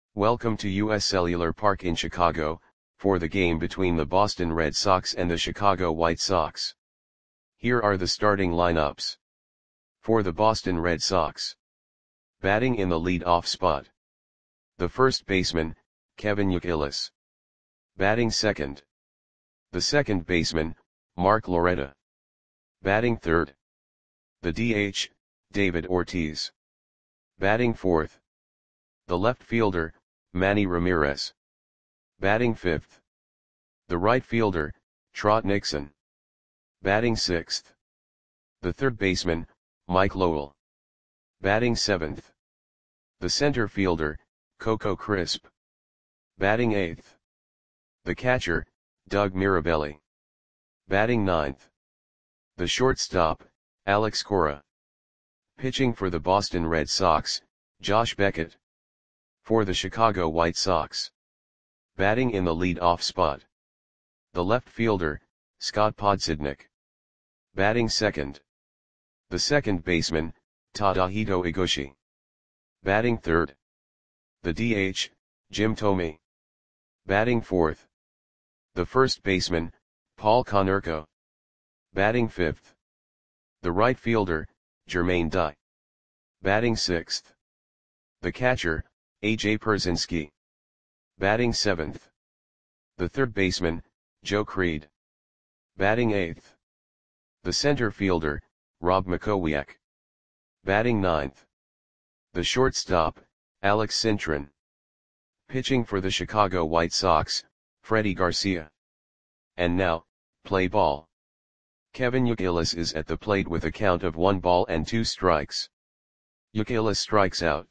Welcome to US Cellular Park in Chicago, for the game between the Boston Red Sox and the Chicago White Sox. Here are the starting lineups. For the Boston Red Sox. Batting in the lead-off spot. The first baseman, Kevin Youkilis. Batting second. The second baseman, Mark Loretta. Batting third. The DH, David Ortiz. Batting fourth. The left fielder, Manny Ramirez. Batting fifth. The right fielder, Trot Nixon. Batting sixth. The third baseman, Mike Lowell. Batting seventh. The center fielder, Coco Crisp. Batting eighth. The catcher, Doug Mirabelli. Batting ninth. The shortstop, Alex Cora. Pitching for the Boston Red Sox, Josh Beckett. For the Chicago White Sox. Batting in the lead-off spot. The left fielder, Scott Podsednik. Batting second. The second baseman, Tadahito Iguchi. Batting third. The DH, Jim Thome. Batting fourth. The first baseman, Paul Konerko. Batting fifth. The right fielder, Jermaine Dye. Batting sixth. The catcher, A.J. Pierzynski. Batting seventh. The third baseman, Joe Creed. Batting eighth. The center fielder, Rob Makowiak. Batting ninth. The shortstop, Alex Cintron. Pitching for the Chicago White Sox, Freddie Garcia. And now, play ball. Kevin Youkilis is at the plate with a count of 1-2 strikes. Youkilis strikes out.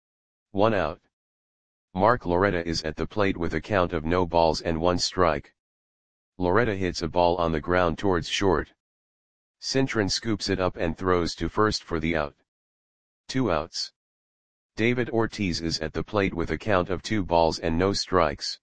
1 out. Mark Loretta is at the plate with a count of 0-1 strike. Loretta hits a ball on the ground towards short. Cintron scoops it up and throws to first for the out. 2 outs. David Ortiz is at the plate with a count of 2-0 strikes.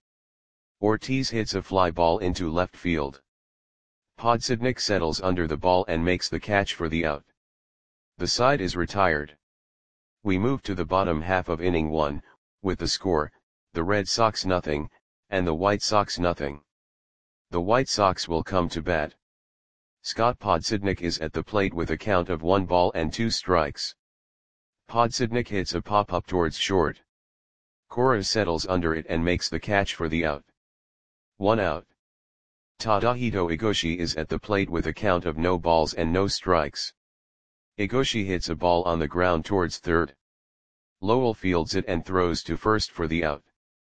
Ortiz hits a fly ball into left field. Podsednik settles under the ball and makes the catch for the out. The side is retired. We move to the bottom half of inning 1, with the score, the Red Sox 0, and the White Sox 0. The White Sox will come to bat. Scott Podsednik is at the plate with a count of 1-2 strikes. Podsednik hits a pop-up towards short. Cora settles under it and makes the catch for the out. 1 out. Tadahito Iguchi is at the plate with a count of 0 strikes. Iguchi hits a ball on the ground towards third. Lowell fields it and throws to first for the out.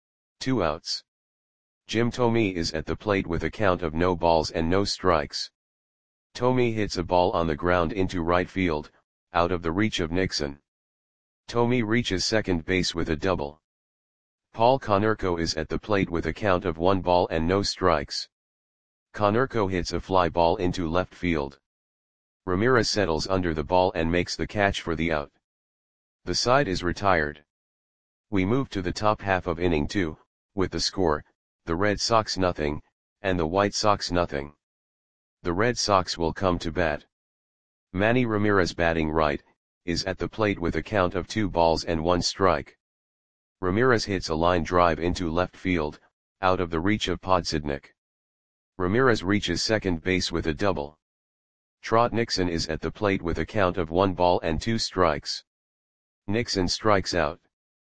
2 outs. Jim Thome is at the plate with a count of 0 strikes. Thome hits a ball on the ground into right field, out of the reach of Nixon. Thome reaches second base with a double. Paul Konerko is at the plate with a count of 1-0 strikes. Konerko hits a fly ball into left field. Ramirez settles under the ball and makes the catch for the out. The side is retired. We move to the top half of inning 2, with the score, the Red Sox 0, and the White Sox 0. The Red Sox will come to bat. Manny Ramirez batting right, is at the plate with a count of 2-1 strike. Ramirez hits a line drive into left field, out of the reach of Podsednik. Ramirez reaches second base with a double. Trot Nixon is at the plate with a count of 1-2 strikes. Nixon strikes out.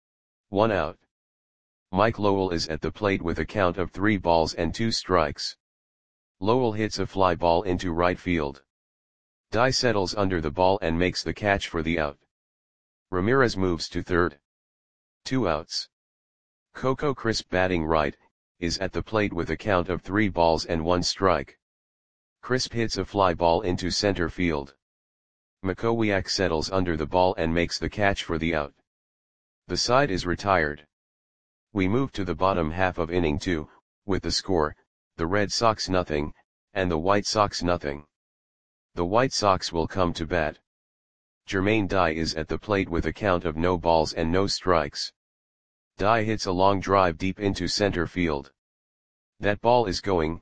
1 out. Mike Lowell is at the plate with a count of 3-2 strikes. Lowell hits a fly ball into right field. Dye settles under the ball and makes the catch for the out. Ramirez moves to third. 2 outs. Coco Crisp batting right, is at the plate with a count of 3-1 strike. Crisp hits a fly ball into center field. Makowiak settles under the ball and makes the catch for the out. The side is retired. We move to the bottom half of inning 2, with the score, the Red Sox 0, and the White Sox 0. The White Sox will come to bat. Jermaine Dye is at the plate with a count of 0 strikes. Dye hits a long drive deep into center field. That ball is gone.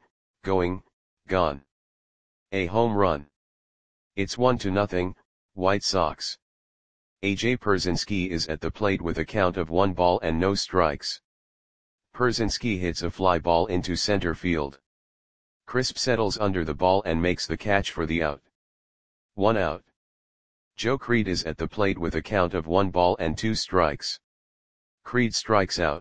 A home run. It's 1-0, White Sox. AJ Pierzynski is at the plate with a count of 1 ball and no strikes. Pierzynski hits a fly ball into center field. Crisp settles under the ball and makes the catch for the out. 1 out. Joe Creed is at the plate with a count of 1 ball and 2 strikes. Creed strikes out.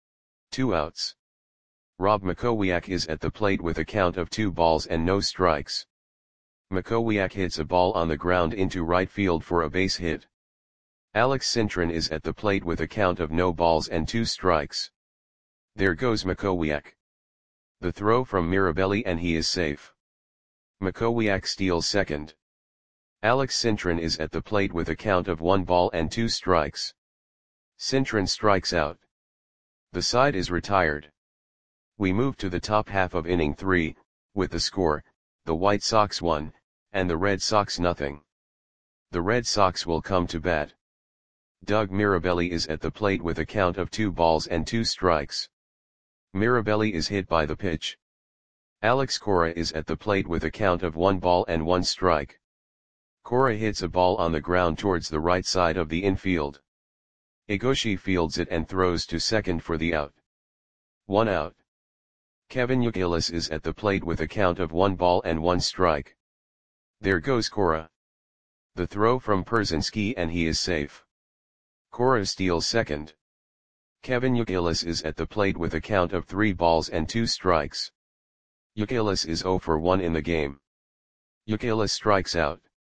2 outs. Rob Makowiak is at the plate with a count of 2 balls and no strikes. Makowiak hits a ball on the ground into right field for a base hit. Alex Cintron is at the plate with a count of no balls and 2 strikes. There goes Makowiak. The throw from Mirabelli and he is safe. Makowiak steals second. Alex Cintron is at the plate with a count of 1 ball and 2 strikes. Cintron strikes out. The side is retired. We move to the top half of inning 3, with the score, the White Sox 1, and the Red Sox nothing. The Red Sox will come to bat. Doug Mirabelli is at the plate with a count of 2 balls and 2 strikes. Mirabelli is hit by the pitch. Alex Cora is at the plate with a count of 1 ball and 1 strike. Cora hits a ball on the ground towards the right side of the infield. Egoshi fields it and throws to second for the out. 1 out. Kevin Youkilis is at the plate with a count of 1 ball and 1 strike. There goes Cora. The throw from Pierzynski and he is safe. Cora steals second. Kevin Youkilis is at the plate with a count of 3 balls and 2 strikes. Youkilis is 0 for 1 in the game. Youkilis strikes out.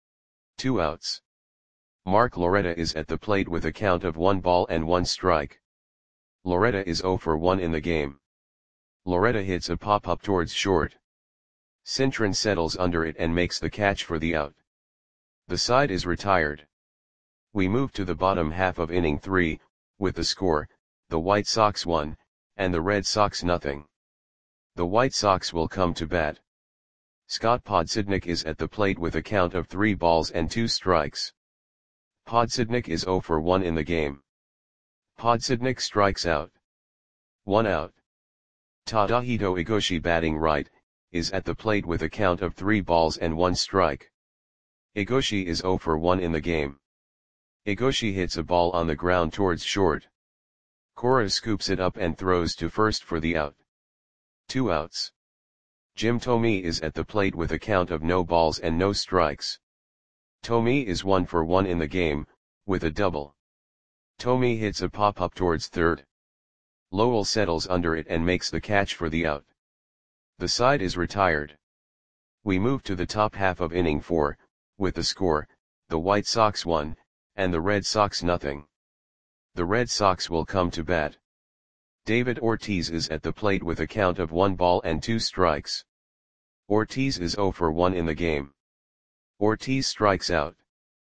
2 outs. Mark Loretta is at the plate with a count of 1 ball and 1 strike. Loretta is 0 for 1 in the game. Loretta hits a pop-up towards short. Cintron settles under it and makes the catch for the out. The side is retired. We move to the bottom half of inning 3, with the score, the White Sox 1, and the Red Sox nothing. The White Sox will come to bat. Scott Podsednik is at the plate with a count of 3 balls and 2 strikes. Podsednik is 0 for 1 in the game. Podsednik strikes out. 1 out. Tadahito Egoshi batting right, is at the plate with a count of 3 balls and 1 strike. Egoshi is 0 for 1 in the game. Egoshi hits a ball on the ground towards short. Cora scoops it up and throws to first for the out. 2 outs. Jim Thome is at the plate with a count of no balls and no strikes. Thome is 1 for 1 in the game, with a double. Thome hits a pop-up towards third. Lowell settles under it and makes the catch for the out. The side is retired. We move to the top half of inning 4, with the score, the White Sox 1, and the Red Sox nothing. The Red Sox will come to bat. David Ortiz is at the plate with a count of 1 ball and 2 strikes. Ortiz is 0 for 1 in the game. Ortiz strikes out.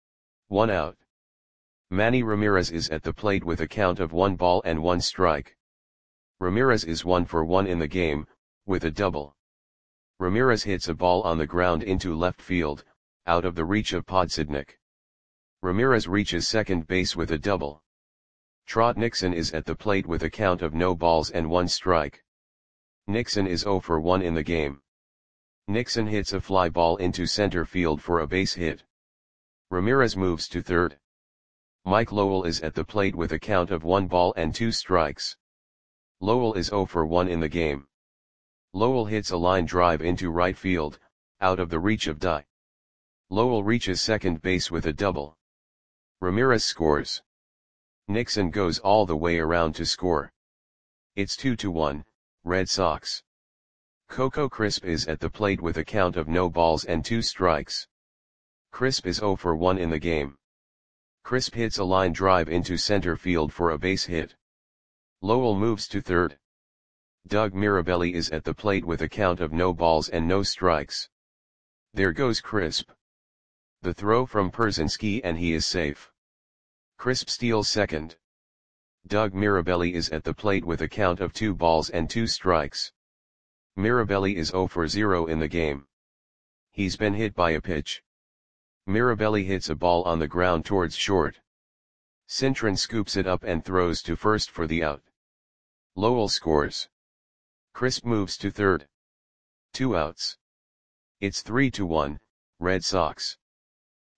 1 out. Manny Ramirez is at the plate with a count of 1 ball and 1 strike. Ramirez is 1 for 1 in the game, with a double. Ramirez hits a ball on the ground into left field, out of the reach of Podsednik. Ramirez reaches second base with a double. Trot Nixon is at the plate with a count of no balls and 1 strike. Nixon is 0 for 1 in the game. Nixon hits a fly ball into center field for a base hit. Ramirez moves to third. Mike Lowell is at the plate with a count of 1 ball and 2 strikes. Lowell is 0 for 1 in the game. Lowell hits a line drive into right field, out of the reach of Dye. Lowell reaches second base with a double. Ramirez scores. Nixon goes all the way around to score. It's 2-1, Red Sox. Coco Crisp is at the plate with a count of no balls and 2 strikes. Crisp is 0 for 1 in the game. Crisp hits a line drive into center field for a base hit. Lowell moves to third. Doug Mirabelli is at the plate with a count of no balls and no strikes. There goes Crisp. The throw from Pierzynski and he is safe. Crisp steals second. Doug Mirabelli is at the plate with a count of 2 balls and 2 strikes. Mirabelli is 0 for 0 in the game. He's been hit by a pitch. Mirabelli hits a ball on the ground towards short. Cintron scoops it up and throws to first for the out. Lowell scores. Crisp moves to third. 2 outs. It's 3-1, Red Sox.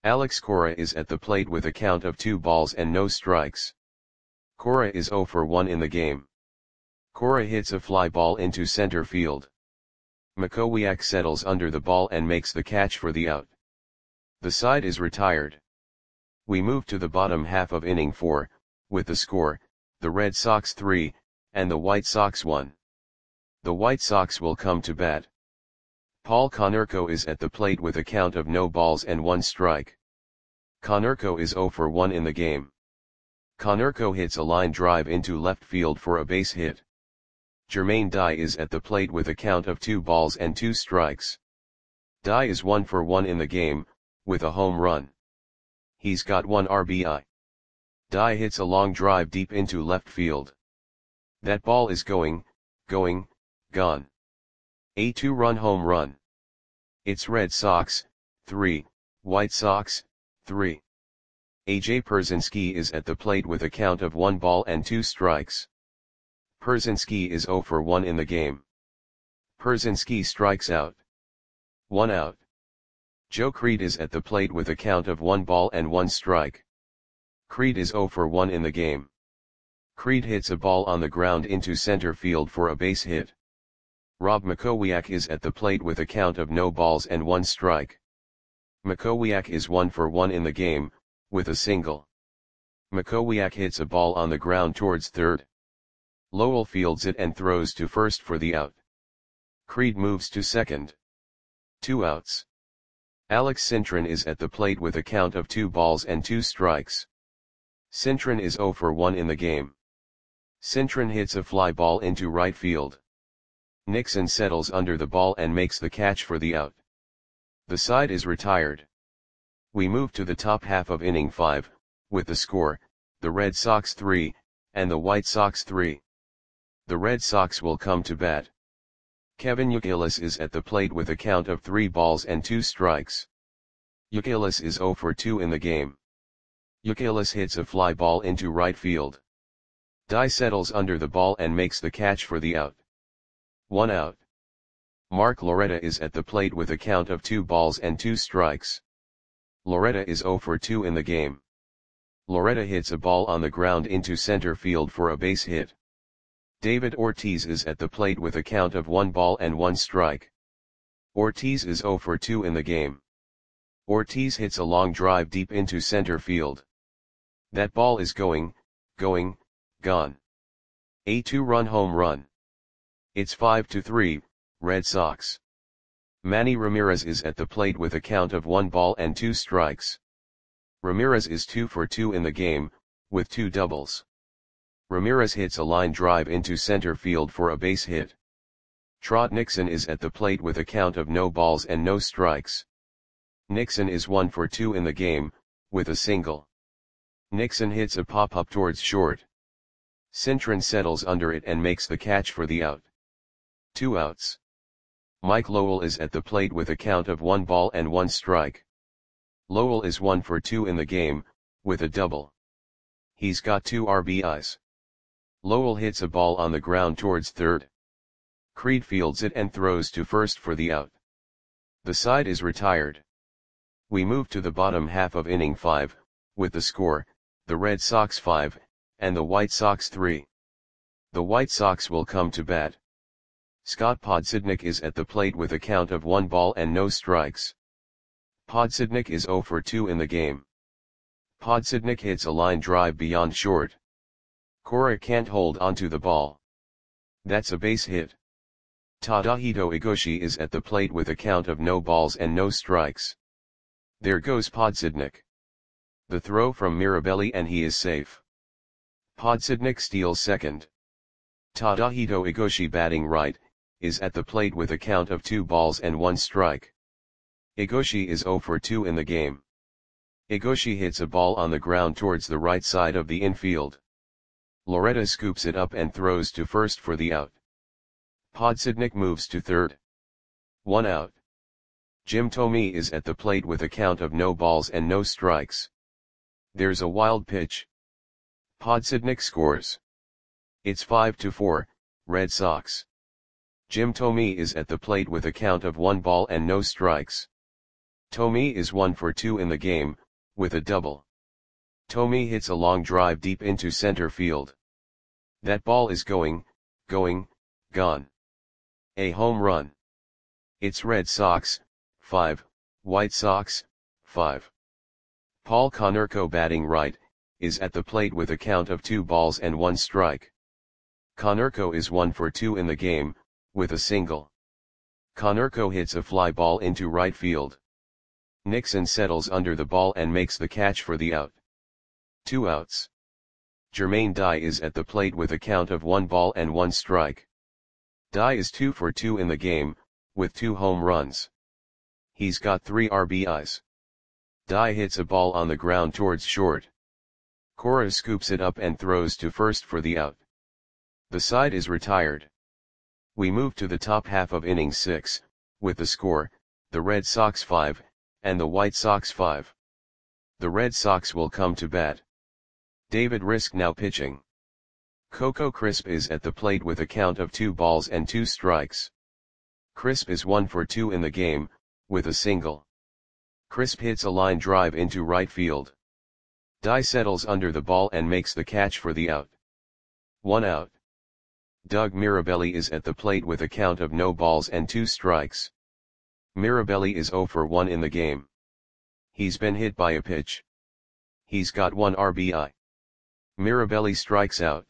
Alex Cora is at the plate with a count of 2 balls and no strikes. Cora is 0 for 1 in the game. Cora hits a fly ball into center field. Makowiak settles under the ball and makes the catch for the out. The side is retired. We move to the bottom half of inning 4, with the score, the Red Sox 3, and the White Sox 1. The White Sox will come to bat. Paul Konerko is at the plate with a count of no balls and 1 strike. Konerko is 0 for 1 in the game. Konerko hits a line drive into left field for a base hit. Jermaine Dye is at the plate with a count of 2 balls and 2 strikes. Dye is 1 for 1 in the game, with a home run. He's got 1 RBI. Dye hits a long drive deep into left field. That ball is going, gone. A 2-run home run. It's Red Sox, 3, White Sox, 3. AJ Pierzynski is at the plate with a count of 1 ball and 2 strikes. Pierzynski is 0 for 1 in the game. Pierzynski strikes out. 1 out. Joe Creed is at the plate with a count of 1 ball and 1 strike. Creed is 0 for 1 in the game. Creed hits a ball on the ground into center field for a base hit. Rob Makowiak is at the plate with a count of no balls and 1 strike. Makowiak is 1 for 1 in the game, with a single. Makowiak hits a ball on the ground towards third. Lowell fields it and throws to first for the out. Creed moves to second. 2 outs. Alex Cintron is at the plate with a count of 2 balls and 2 strikes. Cintron is 0 for 1 in the game. Cintron hits a fly ball into right field. Nixon settles under the ball and makes the catch for the out. The side is retired. We move to the top half of inning 5, with the score, the Red Sox 3, and the White Sox 3. The Red Sox will come to bat. Kevin Youkilis is at the plate with a count of 3 balls and 2 strikes. Youkilis is 0 for 2 in the game. Youkilis hits a fly ball into right field. Dye settles under the ball and makes the catch for the out. 1 out. Mark Loretta is at the plate with a count of 2 balls and 2 strikes. Loretta is 0 for 2 in the game. Loretta hits a ball on the ground into center field for a base hit. David Ortiz is at the plate with a count of 1 ball and 1 strike. Ortiz is 0 for 2 in the game. Ortiz hits a long drive deep into center field. That ball is going, gone. A 2-run home run. It's 5-3, Red Sox. Manny Ramirez is at the plate with a count of 1 ball and 2 strikes. Ramirez is 2 for 2 in the game, with 2 doubles. Ramirez hits a line drive into center field for a base hit. Trot Nixon is at the plate with a count of no balls and no strikes. Nixon is 1 for 2 in the game, with a single. Nixon hits a pop-up towards short. Cintron settles under it and makes the catch for the out. 2 outs. Mike Lowell is at the plate with a count of 1 ball and 1 strike. Lowell is 1 for 2 in the game, with a double. He's got 2 RBIs. Lowell hits a ball on the ground towards third. Creed fields it and throws to first for the out. The side is retired. We move to the bottom half of inning 5, with the score, the Red Sox 5, and the White Sox 3. The White Sox will come to bat. Scott Podsednik is at the plate with a count of 1 ball and no strikes. Podsednik is 0 for 2 in the game. Podsednik hits a line drive beyond short. Cora can't hold onto the ball. That's a base hit. Tadahito Igoshi is at the plate with a count of no balls and no strikes. There goes Podsednik. The throw from Mirabelli and he is safe. Podsednik steals second. Tadahito Igoshi, batting right, is at the plate with a count of 2 balls and 1 strike. Igoshi is 0 for 2 in the game. Igoshi hits a ball on the ground towards the right side of the infield. Loretta scoops it up and throws to first for the out. Podsednik moves to third. 1 out. Jim Thome is at the plate with a count of no balls and no strikes. There's a wild pitch. Podsednik scores. It's 5-4, Red Sox. Jim Thome is at the plate with a count of 1 ball and no strikes. Tommy is 1 for 2 in the game, with a double. Tommy hits a long drive deep into center field. That ball is going, gone. A home run. It's Red Sox, 5, White Sox, 5. Paul Konerko batting right, is at the plate with a count of 2 balls and 1 strike. Konerko is 1 for 2 in the game, with a single. Konerko hits a fly ball into right field. Nixon settles under the ball and makes the catch for the out. 2 outs. Jermaine Dye is at the plate with a count of 1 ball and 1 strike. Dye is 2 for 2 in the game, with 2 home runs. He's got 3 RBIs. Dye hits a ball on the ground towards short. Cora scoops it up and throws to first for the out. The side is retired. We move to the top half of inning 6, with the score, the Red Sox 5, and the White Sox 5. The Red Sox will come to bat. David Risk now pitching. Coco Crisp is at the plate with a count of 2 balls and 2 strikes. Crisp is 1 for 2 in the game, with a single. Crisp hits a line drive into right field. Dye settles under the ball and makes the catch for the out. 1 out. Doug Mirabelli is at the plate with a count of no balls and 2 strikes. Mirabelli is 0 for 1 in the game. He's been hit by a pitch. He's got 1 RBI. Mirabelli strikes out.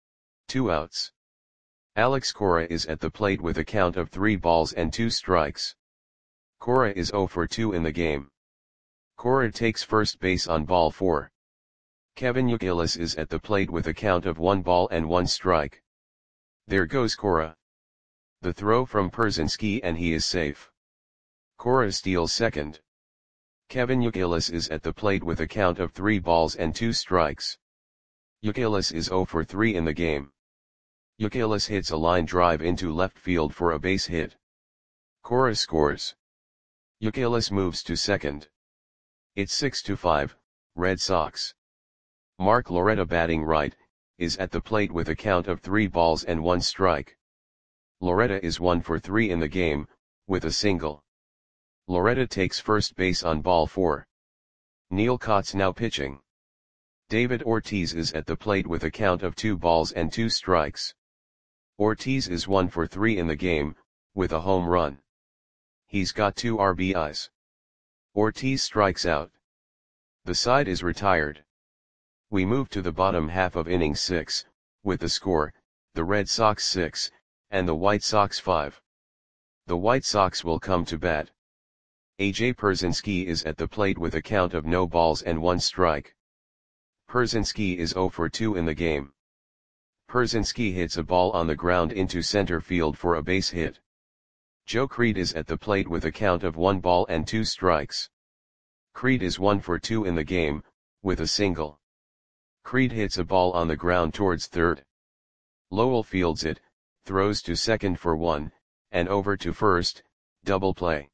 2 outs. Alex Cora is at the plate with a count of 3 balls and 2 strikes. Cora is 0 for 2 in the game. Cora takes first base on ball 4. Kevin Youkilis is at the plate with a count of 1 ball and 1 strike. There goes Cora. The throw from Pierzynski and he is safe. Cora steals second. Kevin Youkilis is at the plate with a count of 3 balls and 2 strikes. Youkilis is 0 for 3 in the game. Youkilis hits a line drive into left field for a base hit. Cora scores. Youkilis moves to second. It's 6-5, Red Sox. Mark Loretta batting right, is at the plate with a count of 3 balls and 1 strike. Loretta is 1 for 3 in the game, with a single. Loretta takes first base on ball 4. Neil Kotz now pitching. David Ortiz is at the plate with a count of 2 balls and 2 strikes. Ortiz is 1 for 3 in the game, with a home run. He's got 2 RBIs. Ortiz strikes out. The side is retired. We move to the bottom half of inning 6, with the score, the Red Sox 6, and the White Sox 5. The White Sox will come to bat. AJ Pierzynski is at the plate with a count of no balls and 1 strike. Pierzynski is 0 for 2 in the game. Pierzynski hits a ball on the ground into center field for a base hit. Joe Creed is at the plate with a count of 1 ball and 2 strikes. Creed is 1 for 2 in the game, with a single. Creed hits a ball on the ground towards third. Lowell fields it, throws to second for 1, and over to first, double play.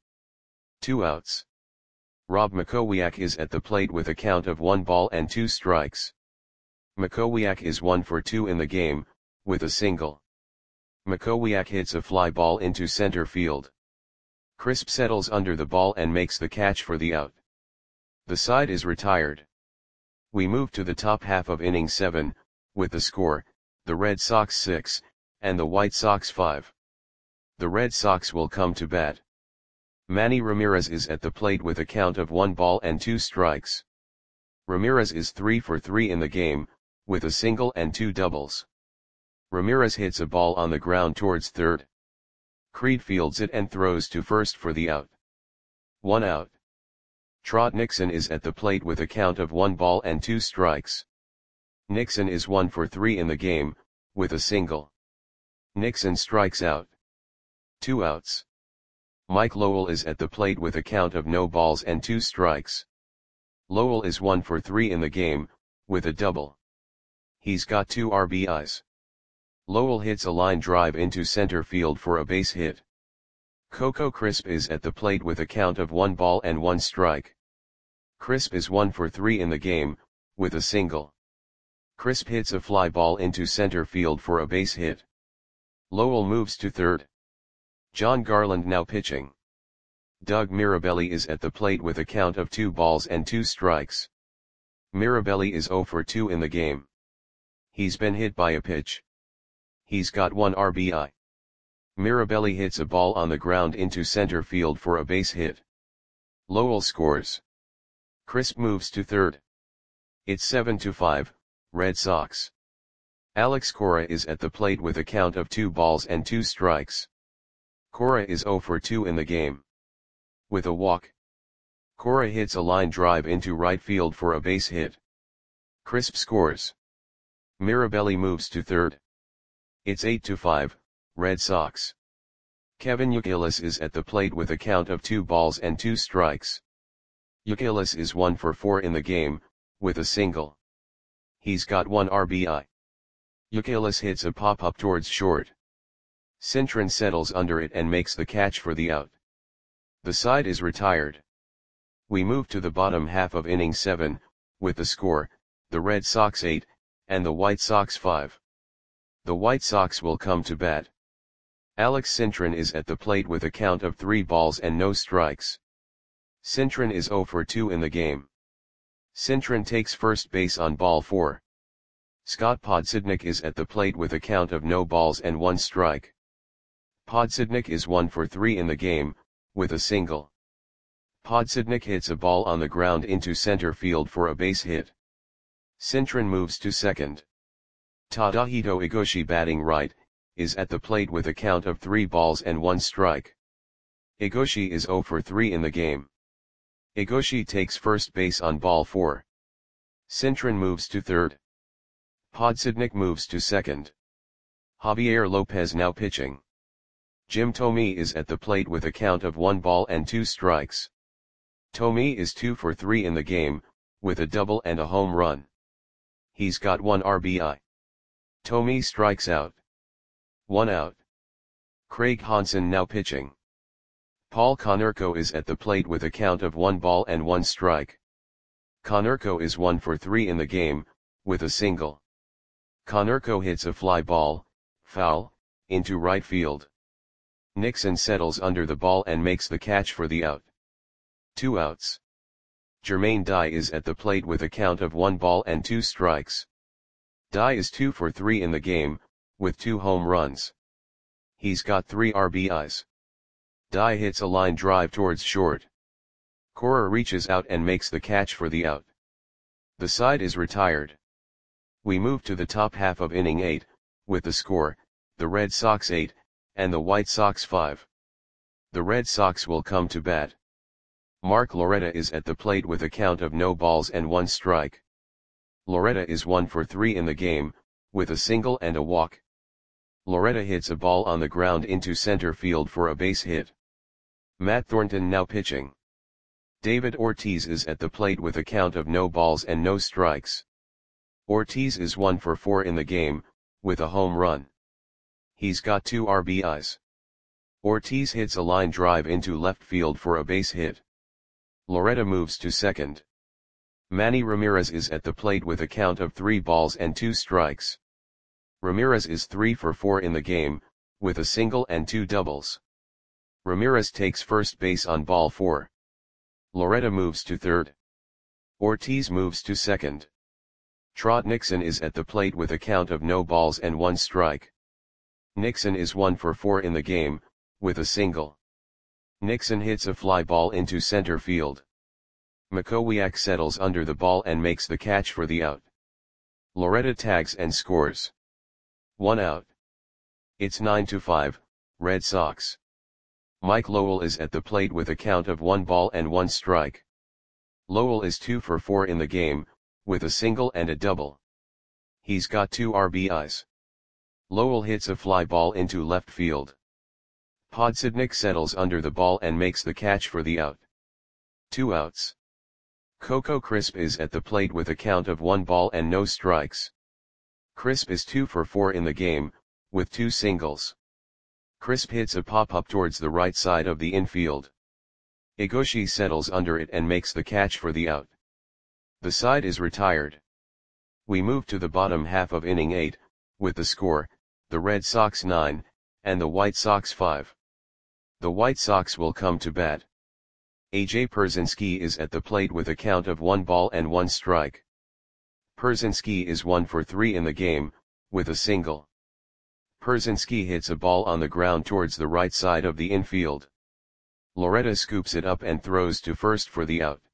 2 outs. Rob Makowiak is at the plate with a count of 1 ball and 2 strikes. Makowiak is 1 for 2 in the game, with a single. Makowiak hits a fly ball into center field. Crisp settles under the ball and makes the catch for the out. The side is retired. We move to the top half of inning 7, with the score, the Red Sox 6, and the White Sox 5. The Red Sox will come to bat. Manny Ramirez is at the plate with a count of 1 ball and 2 strikes. Ramirez is 3 for 3 in the game, with a single and 2 doubles. Ramirez hits a ball on the ground towards third. Creed fields it and throws to first for the out. 1 out. Trot Nixon is at the plate with a count of 1 ball and 2 strikes. Nixon is 1 for 3 in the game, with a single. Nixon strikes out. 2 outs. Mike Lowell is at the plate with a count of no balls and 2 strikes. Lowell is 1 for 3 in the game, with a double. He's got 2 RBIs. Lowell hits a line drive into center field for a base hit. Coco Crisp is at the plate with a count of 1 ball and 1 strike. Crisp is 1 for 3 in the game, with a single. Crisp hits a fly ball into center field for a base hit. Lowell moves to third. John Garland now pitching. Doug Mirabelli is at the plate with a count of 2 balls and 2 strikes. Mirabelli is 0 for 2 in the game. He's been hit by a pitch. He's got 1 RBI. Mirabelli hits a ball on the ground into center field for a base hit. Lowell scores. Crisp moves to third. It's 7-5, Red Sox. Alex Cora is at the plate with a count of 2 balls and 2 strikes. Cora is 0 for 2 in the game. With a walk, Cora hits a line drive into right field for a base hit. Crisp scores. Mirabelli moves to third. It's 8-5, Red Sox. Kevin Youkilis is at the plate with a count of 2 balls and 2 strikes. Youkilis is 1 for 4 in the game, with a single. He's got 1 RBI. Youkilis hits a pop-up towards short. Cintron settles under it and makes the catch for the out. The side is retired. We move to the bottom half of inning 7, with the score, the Red Sox 8, and the White Sox 5. The White Sox will come to bat. Alex Cintron is at the plate with a count of 3 balls and no strikes. Cintron is 0 for 2 in the game. Cintron takes first base on ball 4. Scott Podsednik is at the plate with a count of no balls and 1 strike. Podsednik is 1 for 3 in the game, with a single. Podsednik hits a ball on the ground into center field for a base hit. Cintron moves to second. Tadahito Igoshi, batting right, is at the plate with a count of 3 balls and 1 strike. Igoshi is 0 for 3 in the game. Igoshi takes first base on ball 4. Cintron moves to third. Podsednik moves to second. Javier Lopez now pitching. Jim Thome is at the plate with a count of 1 ball and 2 strikes. Thome is 2 for 3 in the game, with a double and a home run. He's got 1 RBI. Thome strikes out. 1 out. Craig Hansen now pitching. Paul Konerko is at the plate with a count of 1 ball and 1 strike. Konerko is 1 for 3 in the game, with a single. Konerko hits a fly ball, foul, into right field. Nixon settles under the ball and makes the catch for the out. 2 outs. Jermaine Dye is at the plate with a count of 1 ball and 2 strikes. Dye is 2 for 3 in the game, with 2 home runs. He's got 3 RBIs. Dye hits a line drive towards short. Cora reaches out and makes the catch for the out. The side is retired. We move to the top half of inning 8, with the score, the Red Sox 8, and the White Sox 5. The Red Sox will come to bat. Mark Loretta is at the plate with a count of no balls and 1 strike. Loretta is 1 for 3 in the game, with a single and a walk. Loretta hits a ball on the ground into center field for a base hit. Matt Thornton now pitching. David Ortiz is at the plate with a count of no balls and no strikes. Ortiz is 1 for 4 in the game, with a home run. He's got 2 RBIs. Ortiz hits a line drive into left field for a base hit. Loretta moves to second. Manny Ramirez is at the plate with a count of 3 balls and 2 strikes. Ramirez is 3 for 4 in the game, with a single and 2 doubles. Ramirez takes first base on ball 4. Loretta moves to third. Ortiz moves to second. Trot Nixon is at the plate with a count of no balls and 1 strike. Nixon is 1 for 4 in the game, with a single. Nixon hits a fly ball into center field. Makowiak settles under the ball and makes the catch for the out. Loretta tags and scores. 1 out. It's 9-5, Red Sox. Mike Lowell is at the plate with a count of 1 ball and 1 strike. Lowell is 2 for 4 in the game, with a single and a double. He's got 2 RBIs. Lowell hits a fly ball into left field. Podsednik settles under the ball and makes the catch for the out. 2 outs. Coco Crisp is at the plate with a count of 1 ball and no strikes. Crisp is 2 for 4 in the game, with 2 singles. Crisp hits a pop-up towards the right side of the infield. Igoshi settles under it and makes the catch for the out. The side is retired. We move to the bottom half of inning 8, with the score, the Red Sox 9, and the White Sox 5. The White Sox will come to bat. AJ Pierzynski is at the plate with a count of 1 ball and 1 strike. Pierzynski is 1 for 3 in the game, with a single. Pierzynski hits a ball on the ground towards the right side of the infield. Loretta scoops it up and throws to first for the out.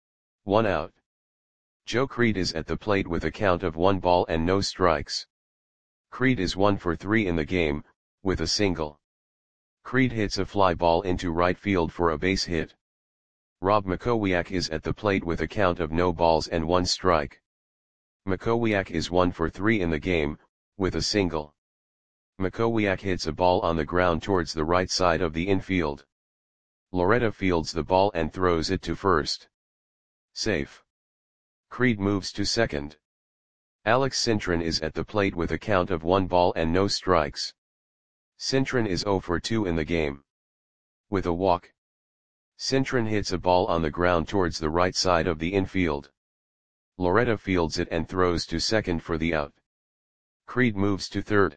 1 out. Joe Creed is at the plate with a count of 1 ball and no strikes. Creed is 1 for 3 in the game, with a single. Creed hits a fly ball into right field for a base hit. Rob Makowiak is at the plate with a count of no balls and 1 strike. Makowiak is 1 for 3 in the game, with a single. Makowiak hits a ball on the ground towards the right side of the infield. Loretta fields the ball and throws it to first. Safe. Creed moves to second. Alex Cintron is at the plate with a count of 1 ball and no strikes. Cintron is 0 for 2 in the game. With a walk. Cintron hits a ball on the ground towards the right side of the infield. Loretta fields it and throws to second for the out. Creed moves to third.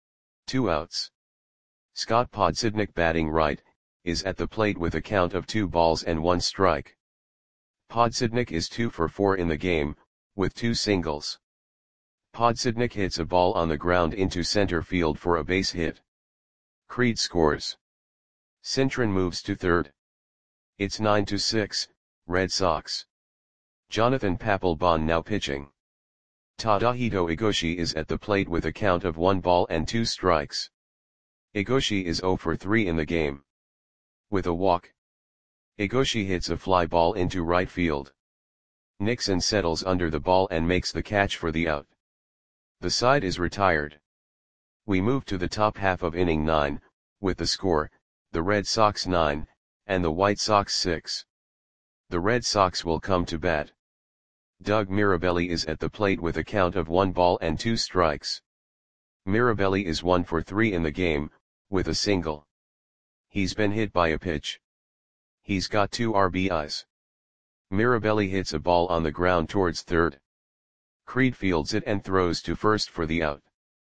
2 outs. Scott Podsednik, batting right, is at the plate with a count of 2 balls and 1 strike. Podsednik is 2 for 4 in the game, with 2 singles. Podsednik hits a ball on the ground into center field for a base hit. Creed scores. Cintron moves to third. It's 9-6, Red Sox. Jonathan Papelbon now pitching. Tadahito Igoshi is at the plate with a count of 1 ball and 2 strikes. Igoshi is 0 for 3 in the game. With a walk. Igoshi hits a fly ball into right field. Nixon settles under the ball and makes the catch for the out. The side is retired. We move to the top half of inning 9, with the score, the Red Sox 9, and the White Sox 6. The Red Sox will come to bat. Doug Mirabelli is at the plate with a count of 1 ball and 2 strikes. Mirabelli is 1 for 3 in the game, with a single. He's been hit by a pitch. He's got 2 RBIs. Mirabelli hits a ball on the ground towards third. Creed fields it and throws to first for the out.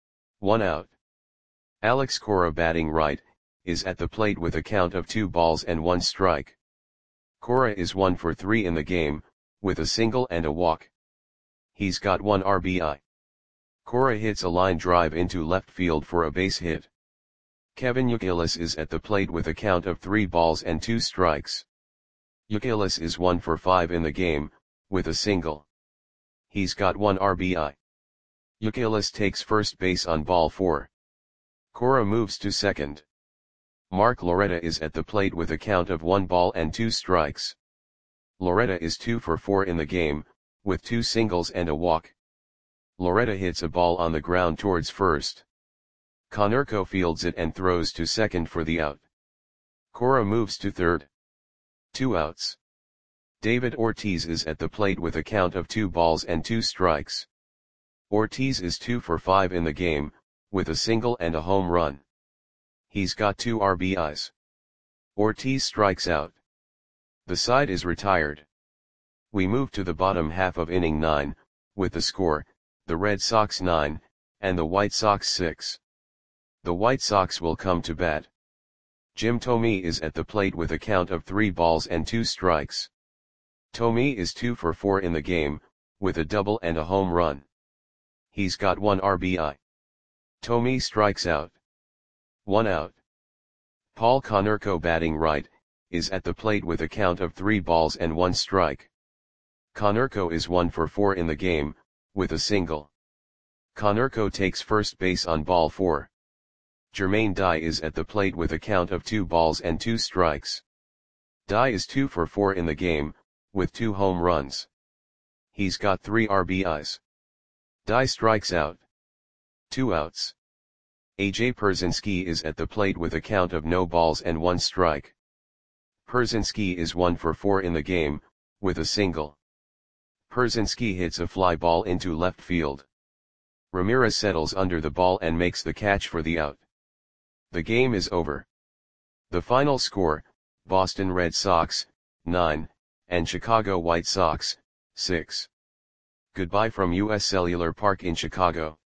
1 out. Alex Cora, batting right, is at the plate with a count of 2 balls and 1 strike. Cora is 1 for 3 in the game, with a single and a walk. He's got 1 RBI. Cora hits a line drive into left field for a base hit. Kevin Youkilis is at the plate with a count of 3 balls and 2 strikes. Youkilis is 1 for 5 in the game, with a single. He's got 1 RBI. Youkilis takes first base on ball 4. Cora moves to second. Mark Loretta is at the plate with a count of 1 ball and 2 strikes. Loretta is 2 for 4 in the game, with 2 singles and a walk. Loretta hits a ball on the ground towards first. Konerko fields it and throws to second for the out. Cora moves to third. 2 outs. David Ortiz is at the plate with a count of 2 balls and 2 strikes. Ortiz is 2 for 5 in the game, with a single and a home run. He's got 2 RBIs. Ortiz strikes out. The side is retired. We move to the bottom half of inning 9, with the score, the Red Sox 9, and the White Sox 6. The White Sox will come to bat. Jim Thome is at the plate with a count of 3 balls and 2 strikes. Thome is 2 for 4 in the game, with a double and a home run. He's got 1 RBI. Thome strikes out. 1 out. Paul Konerko, batting right, is at the plate with a count of 3 balls and 1 strike. Konerko is 1 for 4 in the game, with a single. Konerko takes first base on ball 4. Jermaine Dye is at the plate with a count of 2 balls and 2 strikes. Dye is 2 for 4 in the game, with 2 home runs. He's got 3 RBIs. Dye strikes out. 2 outs. AJ Pierzynski is at the plate with a count of no balls and 1 strike. Pierzynski is 1 for 4 in the game, with a single. Pierzynski hits a fly ball into left field. Ramirez settles under the ball and makes the catch for the out. The game is over. The final score, Boston Red Sox, 9, and Chicago White Sox, 6. Goodbye from US Cellular Park in Chicago.